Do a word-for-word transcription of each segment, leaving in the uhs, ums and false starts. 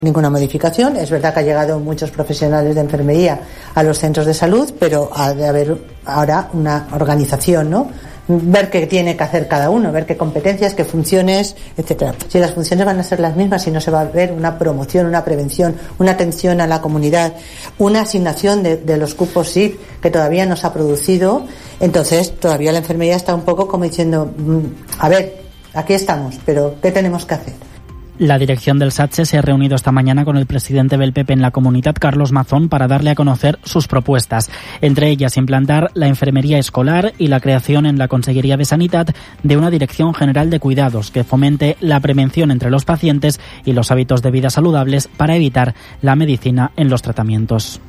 Ninguna modificación. Es verdad que ha llegado muchos profesionales de enfermería a los centros de salud, pero ha de haber ahora una organización, ¿no? Ver qué tiene que hacer cada uno, ver qué competencias, qué funciones, etcétera. Si las funciones van a ser las mismas, si no se va a ver una promoción, una prevención, una atención a la comunidad, una asignación de, de los cupos S I C que todavía no se ha producido, entonces todavía la enfermería está un poco como diciendo, a ver, aquí estamos, pero ¿qué tenemos que hacer? La dirección del SATSE se ha reunido esta mañana con el presidente del P P en la comunidad, Carlos Mazón, para darle a conocer sus propuestas. Entre ellas, implantar la enfermería escolar y la creación en la Consellería de Sanidad de una Dirección General de Cuidados que fomente la prevención entre los pacientes y los hábitos de vida saludables para evitar la medicina en los tratamientos.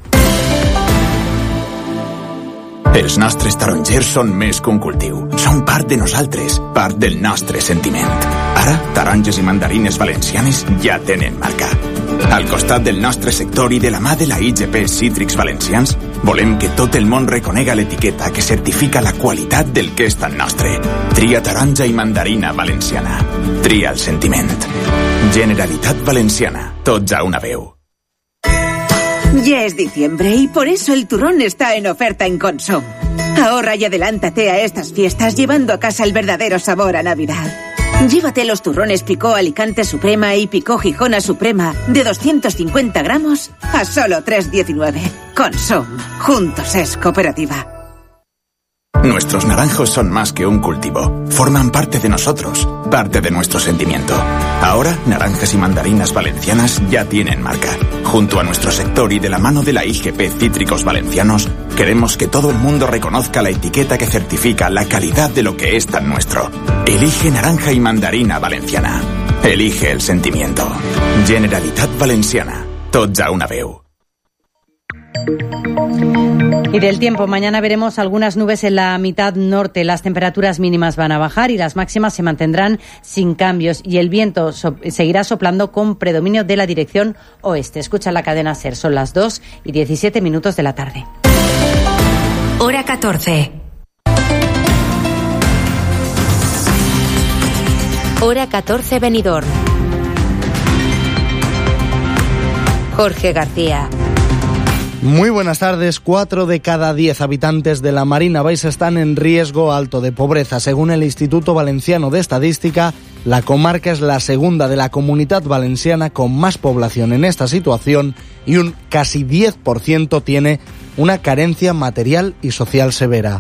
Els nostres tarongers són més que un cultiu. Són part de nosaltres, part del nostre sentiment. Ara, taronges i mandarines valencianes ja tenen marca. Al costat del nostre sector i de la mà de la I G P Cítrics Valencians, volem que tot el món reconega l'etiqueta que certifica la qualitat del que és tan nostre. Tria taronja i mandarina valenciana. Tria el sentiment. Generalitat Valenciana. Tots a una veu. Ya es diciembre y por eso el turrón está en oferta en Consum. Ahorra y adelántate a estas fiestas llevando a casa el verdadero sabor a Navidad. Llévate los turrones Picó Alicante Suprema y Picó Gijona Suprema de doscientos cincuenta gramos a solo tres diecinueve. Consum. Juntos es cooperativa. Nuestros naranjos son más que un cultivo. Forman parte de nosotros, parte de nuestro sentimiento. Ahora, naranjas y mandarinas valencianas ya tienen marca. Junto a nuestro sector y de la mano de la I G P Cítricos Valencianos, queremos que todo el mundo reconozca la etiqueta que certifica la calidad de lo que es tan nuestro. Elige naranja y mandarina valenciana. Elige el sentimiento. Generalitat Valenciana. Tots a una veu. Y del tiempo, mañana veremos algunas nubes en la mitad norte, las temperaturas mínimas van a bajar y las máximas se mantendrán sin cambios y el viento so- seguirá soplando con predominio de la dirección oeste. Escucha la cadena SER, son las dos y diecisiete minutos de la tarde. Hora catorce. Hora catorce Benidorm. Jorge García. Muy buenas tardes. Cuatro de cada diez habitantes de la Marina Baixa están en riesgo alto de pobreza. Según el Instituto Valenciano de Estadística, la comarca es la segunda de la Comunidad Valenciana con más población en esta situación y un casi diez por ciento tiene una carencia material y social severa.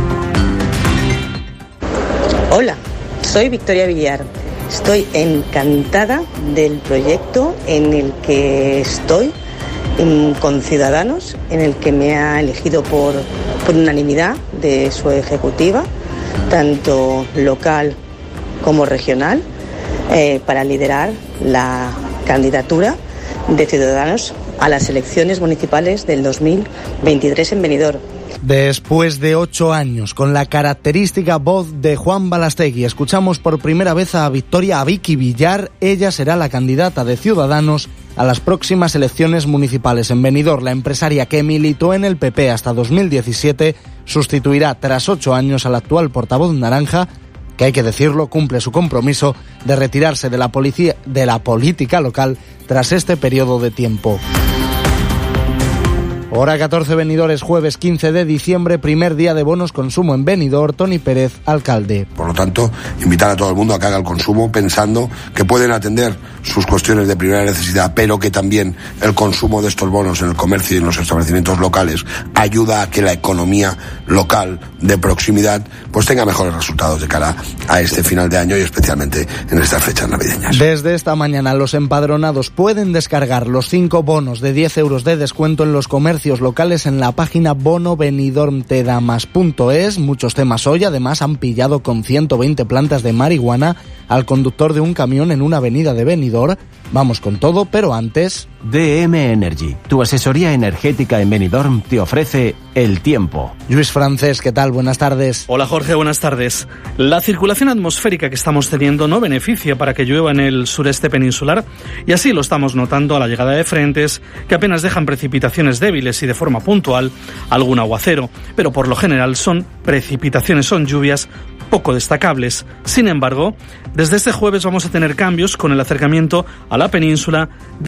Hola, soy Victoria Villar. Estoy encantada del proyecto en el que estoy con Ciudadanos, en el que me ha elegido por, por unanimidad de su ejecutiva, tanto local como regional, eh, para liderar la candidatura de Ciudadanos a las elecciones municipales del dos mil veintitrés en Benidorm. Después de ocho años, con la característica voz de Juan Balastegui, escuchamos por primera vez a Victoria, a Vicky Villar. Ella será la candidata de Ciudadanos a las próximas elecciones municipales en Benidorm. La empresaria que militó en el P P hasta dos mil diecisiete sustituirá tras ocho años al actual portavoz naranja, que hay que decirlo, cumple su compromiso de retirarse de la, policía, de la política local tras este periodo de tiempo. Hora catorce Benidorm, es jueves quince de diciembre, primer día de bonos consumo en Benidorm. Tony Pérez, alcalde. Por lo tanto, invitar a todo el mundo a que haga el consumo pensando que pueden atender sus cuestiones de primera necesidad, pero que también el consumo de estos bonos en el comercio y en los establecimientos locales ayuda a que la economía local de proximidad pues tenga mejores resultados de cara a este final de año y especialmente en estas fechas navideñas. Desde esta mañana los empadronados pueden descargar los cinco bonos de diez euros de descuento en los comercios locales en la página bono benidorm te da más punto es. Muchos temas hoy. Además, han pillado con ciento veinte plantas de marihuana al conductor de un camión en una avenida de Benidorm. Vamos con todo, pero antes... D M Energy, tu asesoría energética en Benidorm, te ofrece el tiempo. Luis Francés, ¿qué tal? Buenas tardes. Hola Jorge, buenas tardes. La circulación atmosférica que estamos teniendo no beneficia para que llueva en el sureste peninsular y así lo estamos notando a la llegada de frentes que apenas dejan precipitaciones débiles y de forma puntual algún aguacero, pero por lo general son precipitaciones, son lluvias poco destacables. Sin embargo, desde este jueves vamos a tener cambios con el acercamiento a la península